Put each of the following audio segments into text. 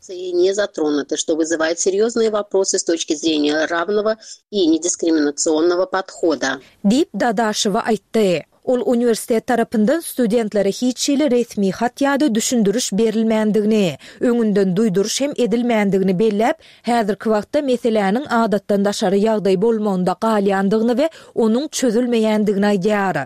не затронуты, что вызывает серьезные вопросы с точки зрения равного и недискриминационного подхода. Deyip Dadaşova aytdı. Ol üniversitet tarapından studentlere hiç ile resmi hat ýa-da düşündürüş berilmändigini, öňünden duýduruş hem edilmändigini belläp, häzirki wagtda meseleniň adatdan daşary ýagdaý bolmagynda galýandygyny we onuň çözülmeýändigini aýdýar.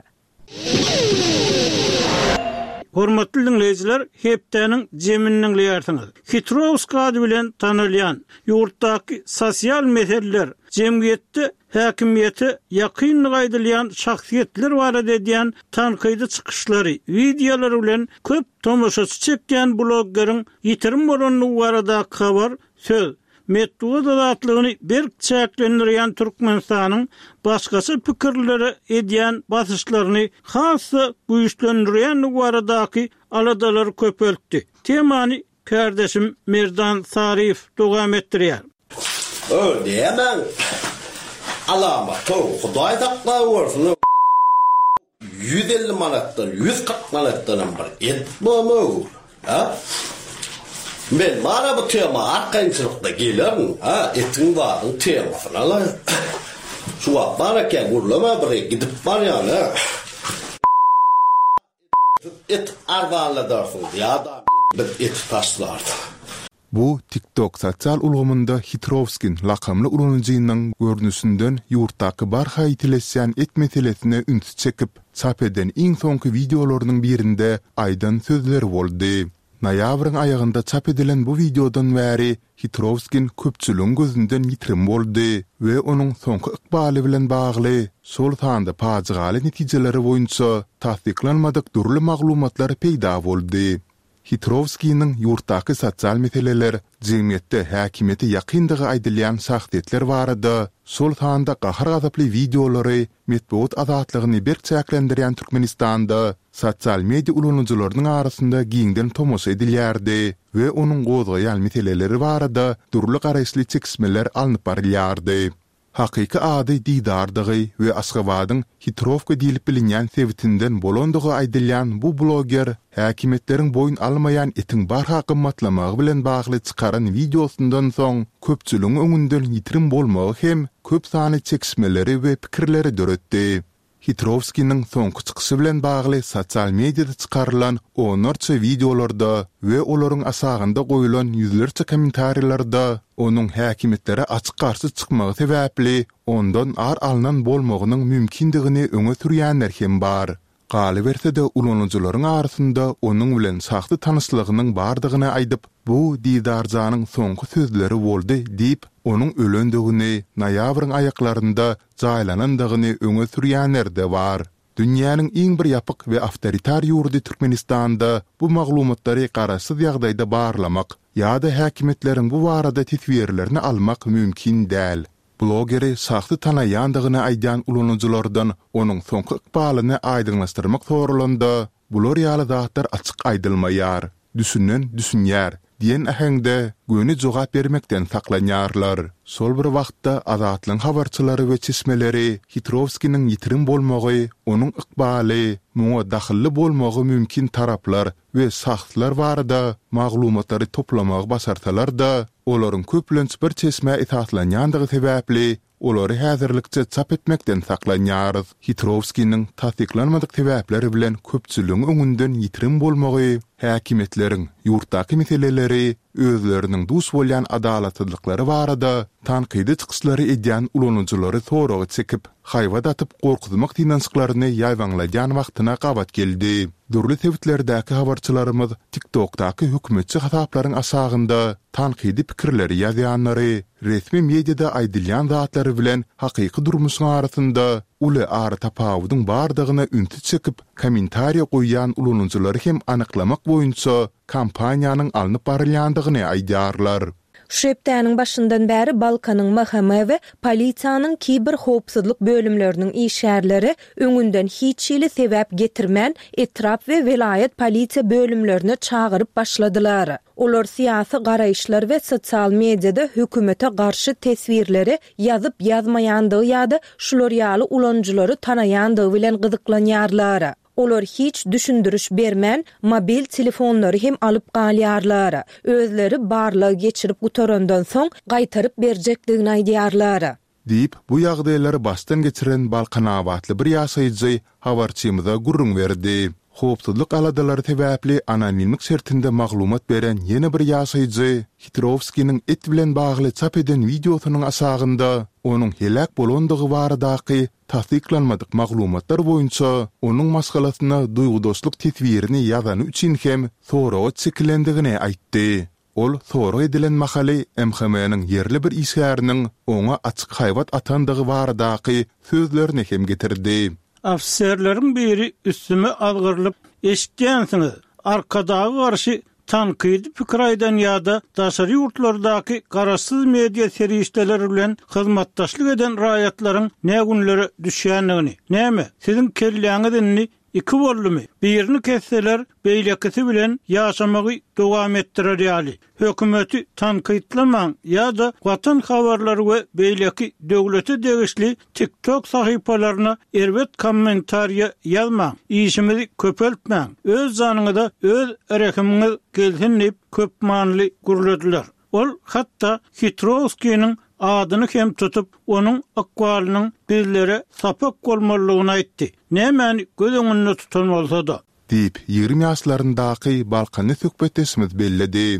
Hormatly dinleyijiler, hepdeniň jeminiň ýertiňiz. Hitrovski ady bilen tanylýan ýurtdaky sosial meseleler, jemgyýetde häkimiýeti ýakynlyk aýdylýan şahsiýetler barada edýän tankydy çykyşlary, videolary bilen köp tomoşaçy çekýän bloggeriň ýitirim bolanyny barada habar, söz, medeniýet azatlygyny berk çäklendirýän Türkmenistanyň başgasy pikirleri edýän basyşlaryny hassa güýçlendirýän baradaky aladalar köpeltdi. Temany kardeşim Merdan Sarif dowam etdirýär. Öldeyemem. Alama toğ Hudaý taklap bolsun. 150 manatdan 140 manatdan bir etmemi. Ha? Men mana bu tema arkaňçylykda gelerim. Ha, etiň baryň temasyn ala. Şu wagt baraka gurlama bir gidip barýany. Et arwanladarsın ýa-da bir et taşlardy. Bu TikTok sosial ulgamynda Hitrovskin lakamly ulanjynyň görnüşinden ýurtdaky barha ýitilesýän et meselesine üns çekip çap eden iň soňky videolarynyň birinde aýdan sözler boldy. Noýabryň aýagynda çap edilen bu videodan bäri Hitrovskin köpçüligiň gözünden ýitirim boldy we onuň soňky ykbaly bilen bagly sol tanda paýjaly netijeleri boýunça tasdiklanmadyk durly maglumatlar peýda boldy. Hitrovski'nin ýurtdaky sosial meseleler, jemgyýetde häkimiýeti ýakyndygy aýdylýan şahsiýetler barada, sol tanda gahar gazaply videolary medeniýet azatlygyny berkçäklendirýän Türkmenistanda sosial media ulanjylarynyň arasynda giňden tomoş edilýärdi we onuň gozgaýan meseleleri barada durly garaşly çekişmeler alınıp barylýardy. Hakyky ady Didardygy we Aşgabatyň Hitrovka diýilip bilinýän sebitinden bolandygy aýdylýan bu blogger häkimetleriň boyun almaýan etiň barha gymmatlamagy bilen bagly çykaran videosundan soň köpçüligiň öňünden ýitirim bolmagy hem köp sany çekişmeleri we pikirleri döretdi. Hitrovski'nin soňky çykyşy bilen bagly sosial mediada çykarylan onarça videolarda we olaryň asagynda goýulan ýüzlerçe kommentariýlarda onuň häkimetlere açyk garşy çykmagy sebäpli ondan ar alynan bolmagynyň mümkindigini öňe sürýänler hem bar. Galy berse de ulanjylaryň arasynda onuň bilen saxty tanyslygynyň bardygyny aýdyp, bu Didarjanyň soňky sözleri boldy diýip, onuň ölendigini, noýabryň aýaklarynda jaýlanandygyny öňe sürýänler de bar. Dünýäniň iň bir ýapyk we awtoritar ýurdy Türkmenistanda bu maglumatlary garaşsyz ýagdaýda barlamak ýa-da häkimetleriň bu barada tetwirlerini almak mümkin däl. Blogeri saxty tanaýandygyny aýdýan ulanjylardan onuň soňky ykbalyny aýdynlaşdyrmak sorulanda bular ýaly zatlar açyk aýdylmaýar, düşünen düşünýär diýen ähengde göni jogap bermekden saklanýarlar. Sol bir wagtda azatlyň habarçylary we çeşmeleri Hitrovski'nin ýitirim bolmagy, onuň ykbaly, muňa dahilli bolmagy mümkin taraplar we saxtlar barada maglumatlary toplamagy basarsalar da, olaryň köplenç bir çeşme esaslanýandygy sebäpli olary häzirlikçe çap etmekden saklanýar. Hitrovski'nin tasdiklanmadyk sebäpleri bilen köpçüligiň öňünden ýitirim bolmagy, häkimetleriň ýurtdaky meseleleri, özleriniň dus bolýan adalatsızlyklary barada tankydy çykyşlary edýän ulanjylary soragy çekip, haýwat atyp gorkuzmak tinançyklaryny ýaýwanlaýan wagtyna gabat geldi. Durly sebitlerdäki habarçylarymyz TikTokdaky hökümetçi hasaplaryň asagynda tankydy pikirleri ýazýanlary, resmi mediada aýdylýan zatlary bilen hakyky durmuşyň arasynda uly ary tapawudyň bardygyna ünsüz çekip kommentariýa goýýan ulanjylary hem anyklamak boýunça kampaniýanyň alınıp barylýandygyny aýdýarlar. Şepdäniň başyndan bäri Balkanyň mahkama we polisiýanyň kiber howpsuzlyk bölümleriniň işgärleri öňünden hiç ýyly sebäp getirmän etrap we vilayet polisiýa bölümlerini çagyryp başladylar. Olar siýasy garaýşlar we sosial mediada hökümete garşy teswirleri ýazyp ýazmaýandygy ýa-da şular ýaly ulanjylary tanaýandygy bilen gyzyklanýarlar. olar hiç düşündürüş bermän mobil telefonlary hem alyp galýarlar. Özleri barlygy geçirip gutarandan soň gaýtaryp berjekdigini aýdýarlar. Deyip bu ýagdaýlary baştan geçiren Balkanawatly bir ýaşaýjy habarçymyza gurrun berdi. Hopsuzluk aladalary täbäpli anonimlik şertinde maglumat beren ýene bir ýaşaýjy Hitrovskiň et bilen bagly çap eden videosynyň asagynda onuň helak bolandygy baradaky tasdiklanmadyk maglumatlar boýunça onuň maskalasyna duýgudoslyk tetwirini ýazany üçin hem sorağa çekilendigini aýtdy. Ol sorağa edilen mahaly MHM-niň ýerli bir işgäriniň oňa açyk haýbat atandygy baradaky sözlerini hem getirdi. Afserlerin biri üstüme algırılıp eşitdiňsiňiz. Arkadagy garşy tanqidi pikir aýdan ýa-da daşary ýurtlardaki garaşsyz media serişdeleri bilen hyzmatdaşlyk eden raýatlaryň nägünleri düşýänligini, näme siziň kelläňizni iki bollumy birini kesseler beýlekisi bilen ýaşamagy dowam etdirýärli. Hökümeti tanqidlamaň ýa-da watan habarlary we beýleki döwlete degişli TikTok sahypalaryna erwet kommentariýa ýazmaň. İşimizi köpeltmäň. Öz zanyňyza öz erekimiňiz gelsin diýip köp manly guruldylar. Ol hatda Hitrovskiň adyny hem tutup onuň akwalynyň bizlere sapak bolmalygyny aýtdy. Näme göz öňünde tutulmalsa da deyip 20 ýaşlaryndaky Balkany söhbetesimiz belledi.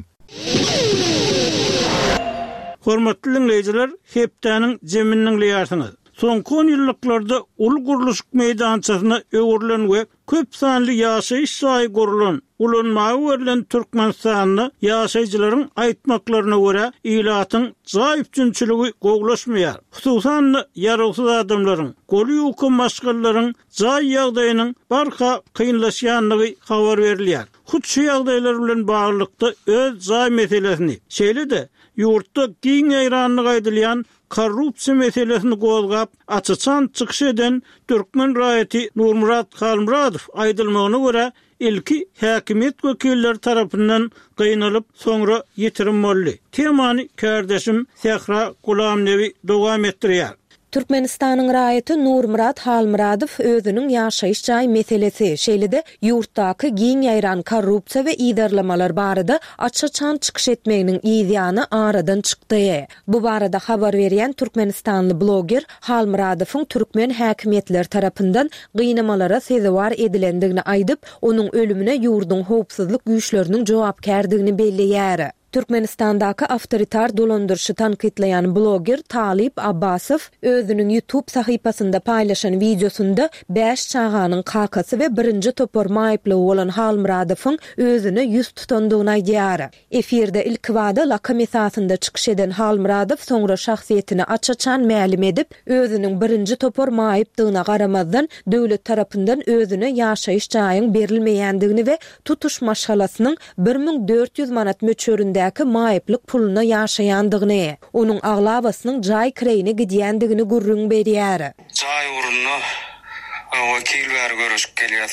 Hormatly dinleýijiler, hepdäniň jeminiň liýarsyňyz. Soňky 10 ýyllarda ul guruluşyk meýdançasyna öwürlen we köp sanly ýaşaýyş sahy gurulan ulanmagy verilen Türkmenistanyň ýaşaýjylaryň aýtmaklaryna görä ilatyň zaýypçynçyligi goglaşmaýar. Hususan ýaragsyz adamlaryň, goly ýuky maşgallaryň zaý ýagdaýynyň barha kynlaşýanlygy habar berilýär. Hutçy ýagdaýlar bilen baglykda öz zaý meselesini, şeýle-de ýurtda giň ýaýranlyk aýdylýan korrupsiýa meselesini gozgap açyçan çykyş eden Türkmen raýaty Nurmurat Halmuradow aýdylmagyna görä ilki häkimet wekilleri tarapyndan gynalyp soňra ýetirilmeli. Temany kardeşim Sehra Gulamnevi dowam etdirýär. Türkmenistanyň raýaty Nurmurat Halmuradow özüniň ýaşaýyş jaý meselesi, şeýle-de ýurtdaky giň ýaýran korrupsiýa we iýdarlamalar barada açyçan çykyş etmeginiň ýygyany aradan çykdy. Bu barada habar berýän Türkmenistanly bloger Halmuradowyň türkmen häkimetleri tarapyndan gynamalara sezewar edilendigini aýdyp, onuň ölümine ýurdun howpsuzlyk güýçleriniň jogapkärdigini belleýär. Türkmenistandaky awtoritar dolandyrşy tanqidleýän bloger Talip Abbasow özüniň YouTube sahypasynda paýlaşan videosunda 5 çağanyň kakasy we birinji topor maýyply bolan Halmuradowyň özüne ýüz tutandygyny aýdýar. Efirde ilk wada lakam esasynda çykyş eden Halmuradow soňra şahsiýetini açyçan ma'lum edip, özüniň birinji topor maýypdygyna garamazdan döwlet tarapyndan özüne ýaşaýyş jaýyň berilmeýändigini we tutuş maşgalasynyň 1400 manat möçöründe maýyplyk puluna ýaşaýandygyny, onuň aglabasynyň jaý kireyine gidýändigini gurrun berýär. Jaý urunna wekiller görüşip gelýär.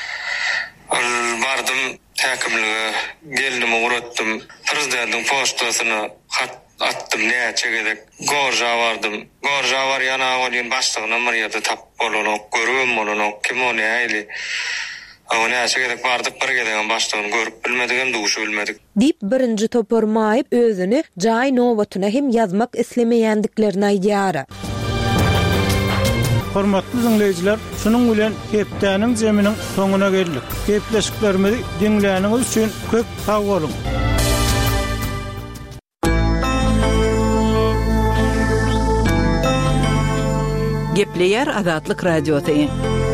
Bardym häkimlige, geldim uratdym. Prezidentiň postasyna hat attym näçe gedek. Gorja bardym. Gorja bar ýana bolýan başlygyna ýa-da tap bolanyk görüm bolanyk kim onu aýly. Ona şeýle bardyk bir gelen başlygyny görüp bilmedigen duşy bilmedik. Dip birinji topor maýyp özüni jaý nowatyna hem ýazmak islemeýändiklerini aýdýar. Hormatly dinleýijiler, şunuň bilen hepdäniň jeminiň soňuna geldik. Gepleşiklerimizi dinleýäniňiz üçin köp sag bolun. Gepleýär Azatlyk radiosyny.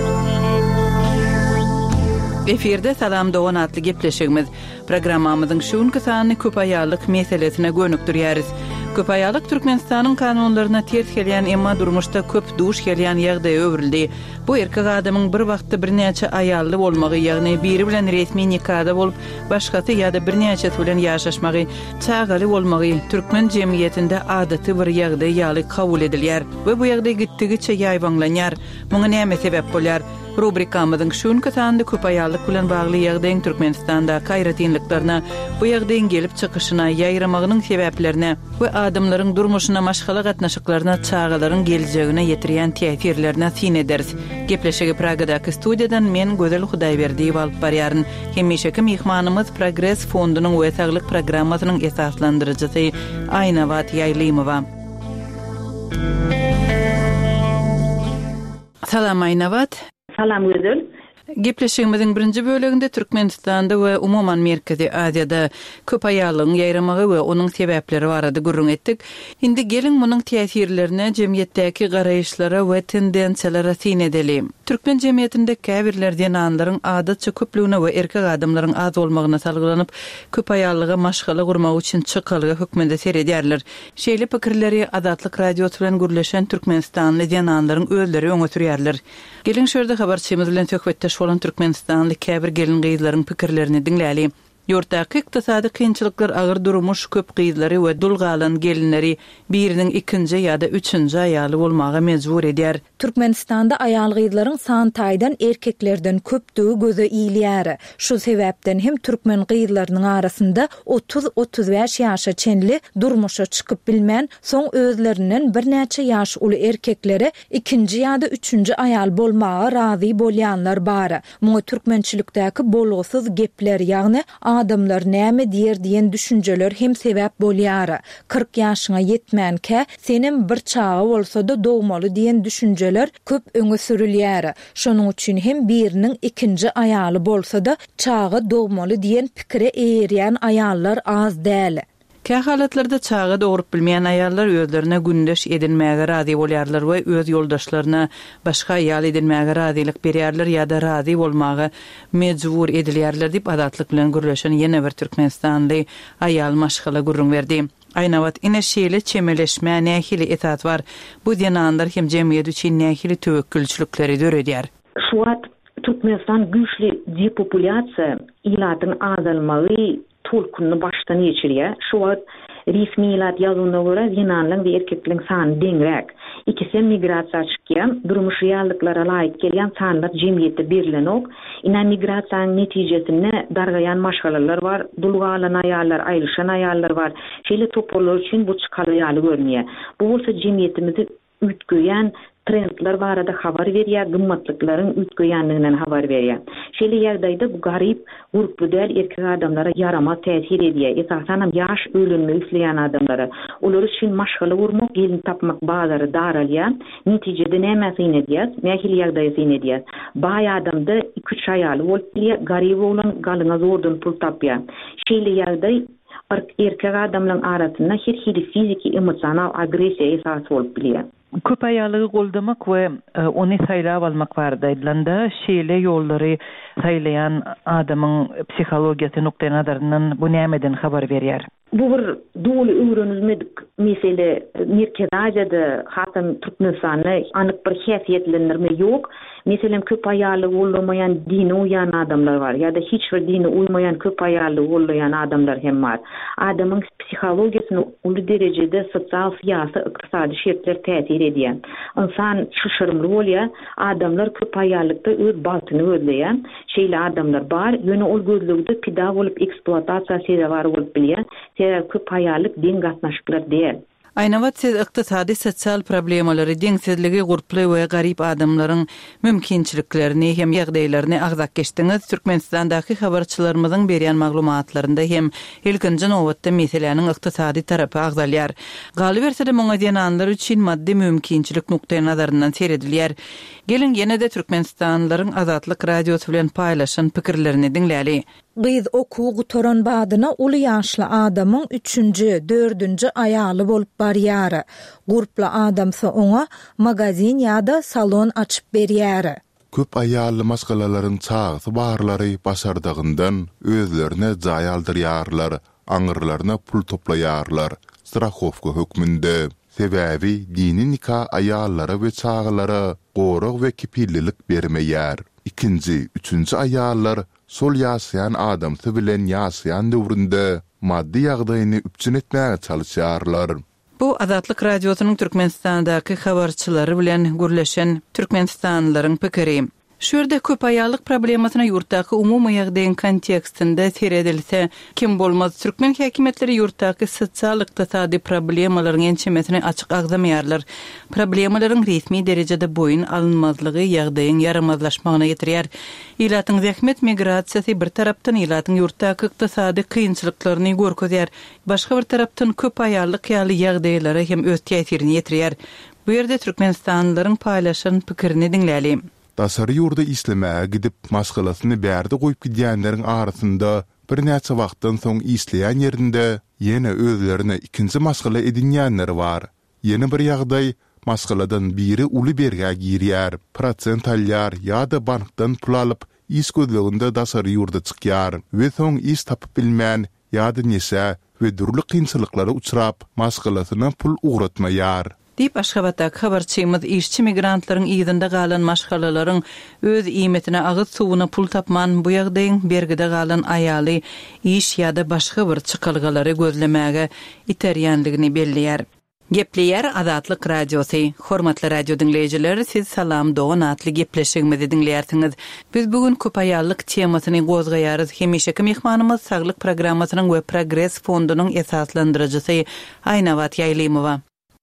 Efirde Salam Doğan adlı gepleşigimiz. Programmamyzyň şuňky sany köpaýalyk meselesine gönükdirýäris. Köpaýalyk Türkmenistanyň kanunlaryna ters gelýän emma durmuşda köp duş gelýän ýagdaý öwrildi. Bu erkek adamyň bir wagtda bir näçe aýally bolmagy, ýagny biri bilen resmi nikahda bolup, başgasy ýa-da bir näçe bilen ýaşaşmagy, çagaly bolmagy türkmen jemgyýetinde adaty bir ýagdaý ýaly kabul edilýär we bu ýagdaý gitdigiçe ýaýbanlanýar. Muňa näme sebäp bolar? Rubrikamyzyň şuň kötände köp aýallyk bilen bagly ýagdaýyň Türkmenistanda gaýratynlyklarına, bu ýagdaýyň gelip çykyşyna, ýaýramagynyň sebäplerine we adamlaryň durmuşyna maşgala gatnaşyklaryna çağalaryň geljegine ýetirýän täsirlerine sin ederiz. Gepleşigi Pragadaky studiýadan men Gözel Hudaýberdiýew alyp barýaryn. Hemişeki mihmanymyz Progress fondunyň we saglyk programmasynyň esaslandyrjysy Aynawat Ýaýlymowa. Salam Aynawat. Salam Gözel. Gepleşigimiziň birinji böleginde Türkmenistanda we umuman Merkezi Aziýada köp aýalyň ýaýramagy we onuň sebäpleri barada gurrun etdik. Indi gelin munyň täsirlerine, jemgyýetdäki garaýyşlara we tendensiýallara sin edelim. Türkmen jemgyýetinde käbirlerden anlaryň adatça köplüğüne we erkek adamlaryň az bolmagyna salgylanyp, köp aýallyga maşgala gurmak üçin çykalyga hökmünde seredýärler. Şeýle pikirleri Adatlyk radiosu bilen gürleşen Türkmenistanly jananlaryň özleri öňe sürýärler. Gelin şerde habarçymyz bilen söhbetde şolan Türkmenistanly käbir gelin gyzlaryň pikirlerini dinläli. Ýurtdaky ykdysady kynçylyklar agyr durmuş köp gyzlary we dulgalan gelinleri biriniň ikinji ýa-da üçünji aýaly bolmaga mejbur edýär. Türkmenistanda aýal gyzlaryň sany taýdan erkeklerden köpdügi göze iýilýär. Şu sebäpden hem türkmen gyzlarynyň arasynda 30-35 ýaşa çenli durmuşa çykyp bilmän, soň özlerinden bir näçe ýaş uly erkeklere ikinji ýa-da üçünji aýal bolmaga razy bolýanlar bar. Muňa türkmençilikdäki bolgusyz gepler, ýagny adamlar näme diýer diýen düşünjeler hem sebäp bolýar. 40 ýaşyna ýetmänkä senin bir çağı bolsa-da dogmaly diýen düşünjeler köp öňe sürülýär. Şonuň üçin hem biriniň ikinji aýaly bolsa-da çağı dogmaly diýen pikire eýerýän aýallar az däl. Kä halatlarda çağı dogrup bilmeýän aýallar özlerine gündeş edinmäge razy bolýarlar we öz ýoldaşlaryna başga aýal edinmäge razylyk berýärler ýa-da razy bolmagy mejbur edilýärler diýip adatlyk bilen gürleşen ýene bir Türkmenistanly aýal maşgala gurrun berdi. Aynawat ine şeýle çemeleşme nähili etat bar. Bu jananlar hem jemgyýet üçin nähili töwekkülçilikleri döredýär. Şu wagt Türkmenistan güçli depopulasiýa ilatyň azalmagy tolkuny başdan geçirýär. Şu wagt resmi ilat ýazyna görä jananlaryň we erkekliň sany deňrek. İkisi migrasiýa çykýan, durmuş ýaýlyklara laýyk gelýän sanlar jemgyýetde berilenook. Ina migrasiýanyň netijesinde dargaýan maşgalalar bar, dulgalan aýallar, aýryşan aýallar bar. Şeýle toplalar üçin bu çykaly ýaly görünýär. Bu bolsa jemgyýetimizi ütgöýän trendler barada habar berýär, gymmatlyklaryň ütgöýänliginden habar berýär. Şeýle ýerdaýda bu garyp guruply däl erkek adamlara yaramaz täsir edýär. Esasan ýaş ölünme üsleýän adamlara. Olar üçin maşgala gurmak, gelin tapmak bazary daralýar. Netijede näme syn edýär? Nähili ýagdaýy syn edýär? Baý adamda 2-3 aýaly bolup bilýär, garyp bolan galyna zordan pul tapýar. Şeýle ýagdaý erkek adamlaryň arasynda her hili fiziki, emosional agresiýa esas bolup bilýär. Köp aýalygy goldamak we ony saýlap almak barda edilende şeýle ýollary saýlayan adamyň psihologiýasy nukta nazaryndan bu nämeden habar berýär? Bu bir doly öwrenilmedik mesele. Merkezi Aziýada hatam Türkmenistanda anyk bir häsiýetlendirme ýok. Meselem köp aýaly bolmaýan dini uýan adamlar var ýa-da hiç bir dini uymayan köp aýaly bolýan adamlar hem bar. Adamyň psihologiýasyna uly derejede sosial, syýasy, ykdysady şertler täsir edýär. İnsan şaşyrmly bolýar. Adamlar köp aýallykda öz baltyny gözleýär. Şeýle adamlar bar, ýöne ol gözlegde pida bolup eksploatasiýa sebäbi bolup bilýär. Sebäbi köp aýallyk diň gatnaşyklar diýer. Aynawat siz ykdysady sosial problemalary, deňsizligi, gurply we garyp adamlaryň mümkinçiliklerini hem ýagdaýlaryny agzak geçdiňiz. Türkmenistandaky habarçylarymyzyň berýän maglumatlarynda hem ilkinji nowatda meseleniň ykdysady tarapy agzalýar. Galy bersede muňa jananlar üçin maddi mümkinçilik nukta nazaryndan seredilýär. Gelin ýene-de Türkmenistanlylaryň Azatlyk radiosu bilen paýlaşan pikirlerini dinläli. Gyz okuw gutoran badyna uly ýaşly adamyň 3-nji, 4-nji aýaly bolup barýar. Gurply adamsa oňa magazin ýa-da salon açyp berýär. Köp aýaly maşgalalaryň çağı barlary başardygyndan özlerine jaý aldyrýarlar, aňyrlaryna pul toplaýarlar. Strahowka hökmünde. Sebäbi dini nikah aýallara we çağlara gorag we kipillilik bermeýär. Ikinji, üçünji aýallar sol ýaşaýan adamsy bilen ýaşaýan döwründe maddi ýagdaýyny üpçün etmäge çalyşýarlar. Bu Azatlyk radiosynyň Türkmenistandaky habarçylary bilen gürleşen türkmenistanlylaryň pikiri. Şurda köp ayallyk problemasyna ýurtdaky umumy ýagdaýyň kontekstinde seredilse, kim bolmaz türkmen häkimetleri ýurtdaky sosial ykdysady problemalaryň ençemesini açyk agzamaýarlar. Problemalaryň resmi derejede boyun alınmazlygy ýagdaýyň yaramazlaşmagyna ýetirýär. Ilatyň zähmet migrasiýasy bir tarapdan ilatyň ýurtdaky ykdysady kynçylyklaryny görkezýär. Başga bir tarapdan köp ayallyk ýaly ýagdaýlary hem öz täsirini ýetirýär. Bu ýerde türkmenistanlylaryň paýlaşan pikirini diňläli. Dasary ýurda islemäge gidip maşgalasyny bärde goýup gidýänleriň arasynda bir näçe wagtdan soň isleýän ýerinde ýene özlerine ikinji maşgala edinýänler bar. Ýene bir ýagdaý maşgaladan biri uly berge girýär, prosent alýar ýa-da bankdan pul alyp is gözleginde dasary ýurda çykýar we soň is tapyp bilmän ýa-da näse we durly kynçylyklara uçrap maşgalasyna pul ugratmaýar. Dip Aşgabatda habarçymyz işçi migrantlaryň ýygynda galan maşgalalaryň öz iýmetine agyt suwuna pul tapman bu ýagdaýyň bergide galan aýaly iş ýa-da başga bir çykylgalary gözlemäge iterýänligini belliýär. Gepleýär Azatlyk radiosy. Hormatly radio dinleýijiler, siz salam dogan atly gepleşigimizi dinleýärsiňiz. Biz bugün köp ayallyk temasyny gozgaýarys. Hemişeki mehmanymyz Saglyk programmasynyň we Progress fondunyň esaslandyrjysy Aýnawat Ýaýlymowa.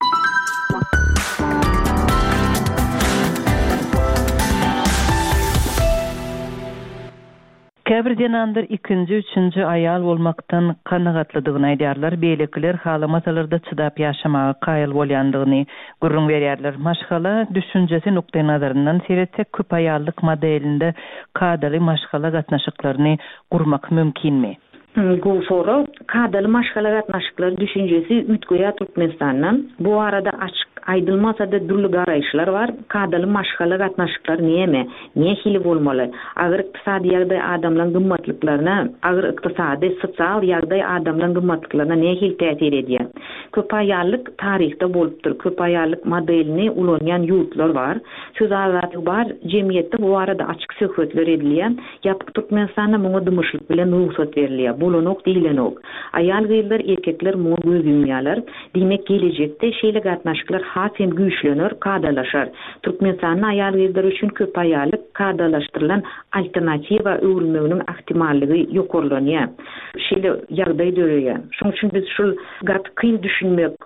Käbir denandyr ikinji, üçünji aýal bolmakdan kanagatlydygyny aýdýarlar. Beýlekler halamasalarda çydap ýaşamaga qaýyl bolýandygyny gurrun berýärler. Maşgala düşünjesi nukta nazaryndan seretsek köp aýallyk modelinde kadaly maşgala gatnaşyklaryny gurmak mümkinmi? Bu soru kadaly maşgala gatnaşyklary düşünjesi üýtgeýär Türkmenistandan. Bu arada açyk aýdylmasa da durly garaýşlar bar. Kadaly maşgala gatnaşyklary näme? Näme hili bolmaly? Agyr ykdysady ýagdaý adamlaryň gymmatlyklaryna, agyr ykdysady, sosial ýagdaý adamlaryň gymmatlyklaryna näme hili täsir edýär? Köp aýallyk tarihde bolupdyr. Köp aýallyk modelini ulanýan ýurtlar bar. Söz azaty bar. Jemgyýetde bu arada açyk söhbetler edilýän. Ýapyk Türkmenistanda muňa dymyşlyk bilen ruhsat berilýär. Bolanok diýilenok. Aýal gyýlar, erkekler muňa göz ýumýarlar. Diýmek gelecekde şeýle gatnaşyklar hasem güýçlenir, kadalaşar. Türkmenistanyň aýal gyýlar üçin köp aýallyk kadalaşdyrylan alternatiwa öwrülmeginiň ihtimalligi ýokurlanýar. Şeýle ýagdaý döreýär. Şoň üçin biz şol gat kyn düşünmek,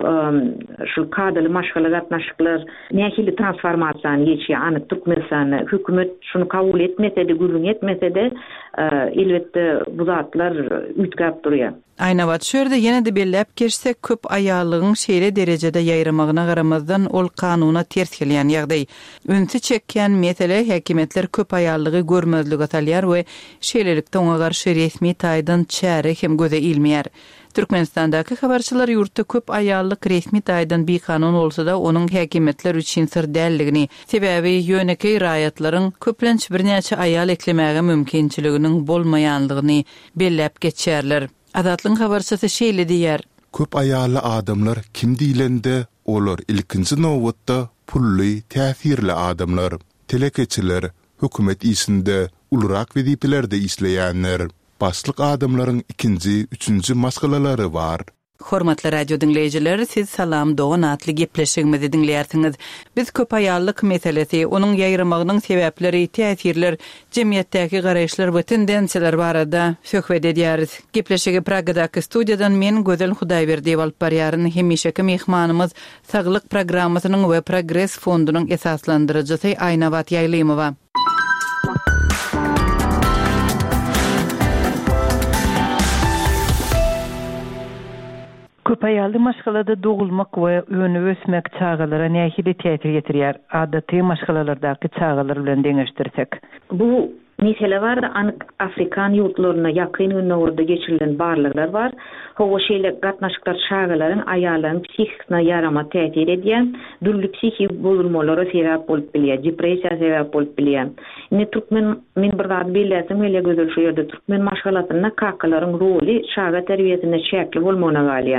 şol kadaly maşgala gatnaşyklar nähili transformasiýany geçýär. Anyk Türkmenistanyň hökümet şunu kabul etmese de, gurrun etmese de elbetde bu zatlar ütgap durýar. Aýnawat şerde ýene de belläp geçsek köp aýallygyň şeýle derejede ýaýramagyna garamazdan ol kanuна ters gelýän ýagdaý. Ünsü çekýän mesele häkimetler köp aýallygy görmezlik atalýar we şeýlelikde oňa garşy resmi taýdan çäre hem göze ilmeýär. Türkmenistandaky habarçylar ýurtda köp aýallyk resmi taýdan bir kanun bolsa-da onuň häkimetler üçin sir dälligini, sebäbi ýöneki raýatlaryň köplenç birnäçe aýal eklemäge mümkinçiliginiň bolmaýanlygyny belläp geçýärler. Azatlyň habarçysy şeýle diýär. Köp aýaly adamlar kim diýilende olar ilkinji nowatda pully, täsirli adamlar, telekeçiler, hökümet isinde ulrak wezipelerde isleýänler. Başlyk adamlaryň ikinji, üçünji maşgalalary bar. Hormatly radio dinleýijiler, siz salam dogan atly gepleşigimizi dinleýärsiňiz. Biz köp aýallyk meselesi, onuň ýaýramagynyň sebäpleri, täsirler, jemgyýetdäki garaýşlar we tendensiýalar barada söhbet edýäris. Gepleşigi Pragadaky studiýadan men Gözel Hudaýberdi alyp barýaryn. Hemişeki mehmanymyz Saglyk programmasynyň we Progress fondunyň esaslandyrjysy Aýnawat Ýaýlymowa. Köp aýaly maşgalada dogulmak we öňü ösmek çağalara nähili täsir ýetirýär. Adaty maşgalalardaky çağalar bilen deňeşdirsek. Bu mesele var da anyk Afrikan ýurtlaryna ýakyn öňde geçirilen barlyklar var. Howa şeýle gatnaşyklar çağalaryň aýalyň psihikine ýarama täsir edýän, durly psihik bozulmalara sebäp bolup bilýär, depressiýa sebäp bolup bilýär. Türkmen men bir zat bilýäsem hele gözel şu ýerde Türkmen maşgalatyna kakalaryň roli çağa terbiýesinde çäkli bolmagyna galýar.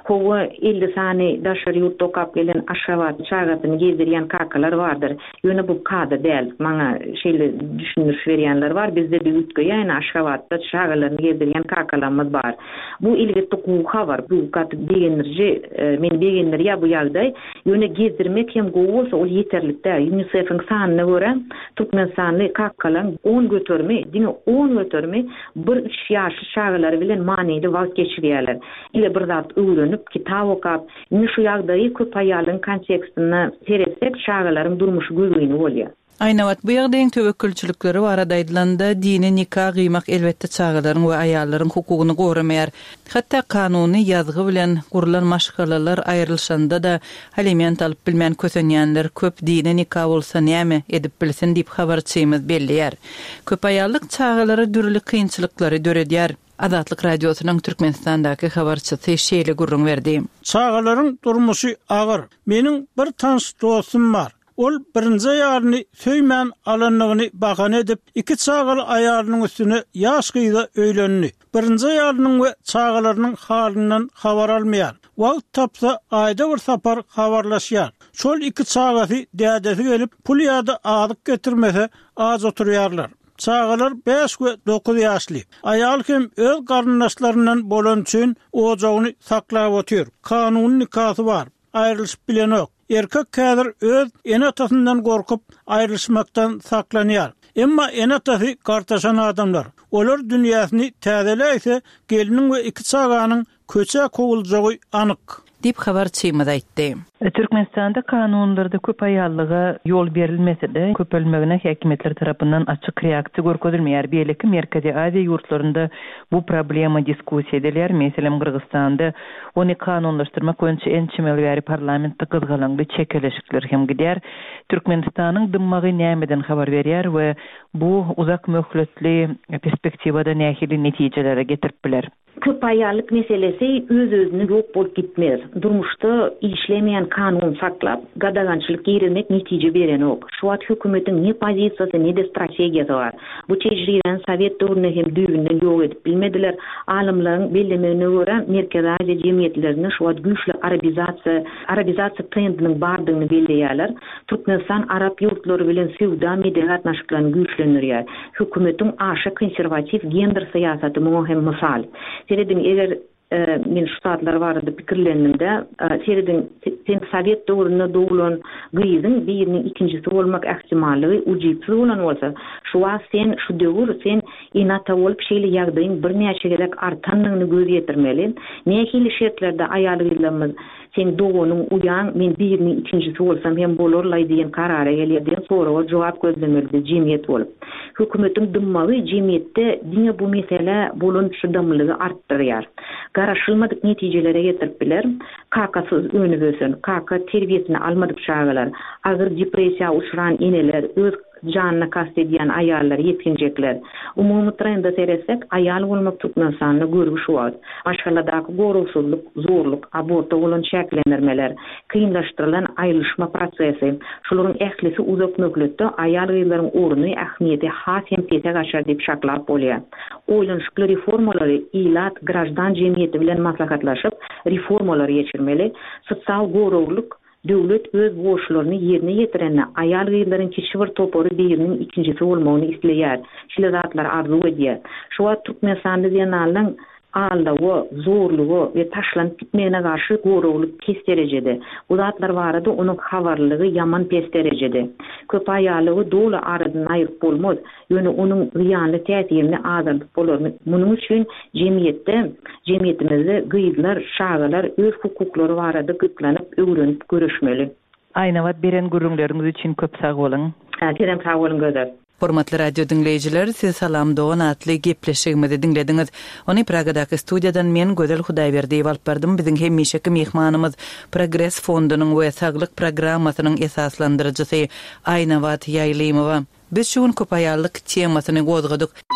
Hova 50 sani daşary ýurtda okap gelen Aşgabat çagatyny gezdirýän kakalar vardır. Ýöne bu kada däl. Maňa şeýle düşündürüş berýänler var. Bizde de ýetgeýän Aşgabatda çagalaryny gezdirýän kakalarymyz bar. Bu ilgitde hukuka var. Bu kat begenlerje men begenler ýa bu ýagdaý ýöne gezdirmek hem gowy bolsa ol ýeterlikde. UNICEF-iň sanyna görä Türkmenistanly kakalar 10 götürme, diňe 10 götürme bir 3 ýaşly çagalar bilen manyly wagt geçirýärler. Ile bir zat öwrenip kitap okap, indi şu ýagdaýy köp aýalyň kontekstine seretsek çagalaryň durmuşy gözüňi bolýar. Aynawat bu ýagdaýyň töwekkülçilikleri barada aýdylanda dini nikah gıymak elbetde çagalaryň we aýallaryň hukugyny goramayar. Hatda kanuny ýazgy bilen gurulan maşgalalar aýrylşanda da aliment alyp bilmän kösenýänler köp dini nikah bolsa näme edip bilsin diýip habarçymyz belliyar. Köp aýallyk çagalary dürli kynçylyklary döredýär. Azatlyk radiosynyň Türkmenistandaky habarçysy şeýle gurrun berdi. Çagalaryň durmuşy agyr. Meniň bir tans dostum bar. Ol birinji aýalyny söýmän alanlygyny bahan edip, iki çagaly aýalynyň üstüne ýaş gyýda öýlendi. Birinji aýalynyň we çagalarynyň halynyň habar almaýar. Wagt tapsa aýda bir sapar habarlaşýar. Şol iki çagaty dädesi gelip pul ýa-da adyk getirmese az oturýarlar. Çagalar 5 we 9 ýaşly. Aýal hem öz garyndaşlaryndan bolan üçin ojagyny saklap otur. Kanun nikahı var. Aýrylyşyp bilenok. Erkek kädir öz ene atasından gorkup aýrylşmakdan saklanýar. Emma ene atasy gartaşan adamlar. Olar dünýäsini täzeläýse geliniň we iki çaganyň köçe kowuljagy anyk. Dip habarçymyz aýtdy. Türkmenistanda kanunlarda köp aýallyga ýol berilmese de köp ölmegine häkimetler tarapyndan açyk reaksiýa görkezilmeýär. Beýleki Merkezi Aziýa ýurtlarynda bu problema diskussiýa edilýär. Meselem Kyrgyzstanda ony kanunlaşdyrmak öňçe ençimeli bäri parlamentde gyzgalanly çekeleşikler hem gidýär. Türkmenistanyň dymmagy nämeden habar berýär we bu uzak möhletli perspektivada nähili netijelere getirip biler. Köp aýallyk meselesi öz-özüne ýok bolup gitmez. Durmuşda işlemeýän kanun saklap, gadagançylyk ýerine netije beren ok. Şu wagt hökümetiň ne pozisiýasy, ne de strategiýasy bar. Bu tejriben Sowet döwründe hem düýbünden ýok edip bilmediler. Alimlaryň bellemegine görä Merkezi Aziýa jemgyýetlerini şu wagt güýçli arabizatsiýa trendining bardygyny belleýärler. Türkmenistan Arap ýurtlary bilen sewda media gatnaşyklaryny güýçlendirýär. Hökümetiň aşa konservativ gender syýasaty muhim mysal. Seredin eger men şu saatlar barada pikirlenimde seredin sen Sowet döwründe dowulan gyzyň biriniň ikincisi bolmak ähtimallygy ujypsy bolan bolsa, şu wagt sen şu döwür sen inata bolup şeýle ýagdaýyň bir näçe gerek artanlygyny göz ýetirmeli. Nähili şertlerde aýalygymyz sen doğunun uyan men biriniň ikincisi bolsam hem bolarly diýen karara gelýärden sonra o jogap gözlemeli jemgyýet bolup. Hökümetiň dymmagy jemgyýetde diňe bu mesele bolunçydamlygy artdyrýar. Garaşylmadyk netijelere getirip biler. Kakasyz öňüne gösen, kaka terbiýesini almadyk çagalar, agyr depressiýa uçuran eneler, öz janyna kastedýän aýallar, ýetginjekler. Umumy trendde seresek, aýal bolmak Türkmenistanyny görüş şu wagt. Aşgaladaky gorusuzlyk, zorluk, aborta bolan şäklendirmeler, kynlaşdyrylan aýrylyşma prosesi, şolaryň ählisi uzak möhletde aýal gyýlaryň orny, ähmiýeti has hem tese gaçar diýip şaklap bolýar. Oýlanşykly reformalary ilat grajdan jemgyýeti bilen maslahatlaşyp reformalar geçirmeli. Sosial gorowluk döwlet öz boşlaryny ýerine ýetirende aýal gyýlaryň kişi bir topary biriniň ikincisi bolmagyny isleýär. Şeýle zatlar arzu edýär. Şu wagt Türkmenistanda ýanalyň ağırlığı, zorluğu ve taşlanıp gitmeyene karşı gorowluk kes derecede. Bu zatlar barada onun havarlığı yaman pes derecede. Köp aýalygy dolu aradan aýryp bolmaz. Ýöne onun ýanly täsirini azaldyp bolar. Munyň üçin jemgýetimizde gyýylar, şagalar öz hukuklary barada gytlanyp, öwrenip görüşmeli. Aýnawat beren gurrunlaryňyz üçin köp sag bolun. Terem sag bolun gözler. Hormatly radio dinleyijiler, siz Salam Doğan atly gepleşigimizi dinlediňiz. Ony Pragadaky studiýadan men Gözel Hudaýberdiýew alyp bardym. Biziň hemmeşeki mehmanymyz Progress fondunyň we saglyk programmasynyň esaslandyrjysy Aýnawat Ýaýlymowa. Biz şuň köp aýallyk temasyny gozgadyk.